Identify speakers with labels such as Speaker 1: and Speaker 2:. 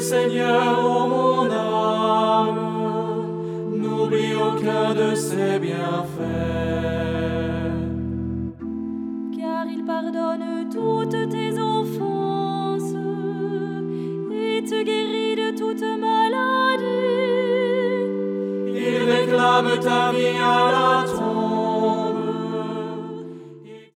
Speaker 1: Seigneur, ô mon âme, n'oublie aucun de ses bienfaits.
Speaker 2: Car il pardonne toutes tes offenses et te guérit de toute maladie.
Speaker 1: Il réclame ta vie à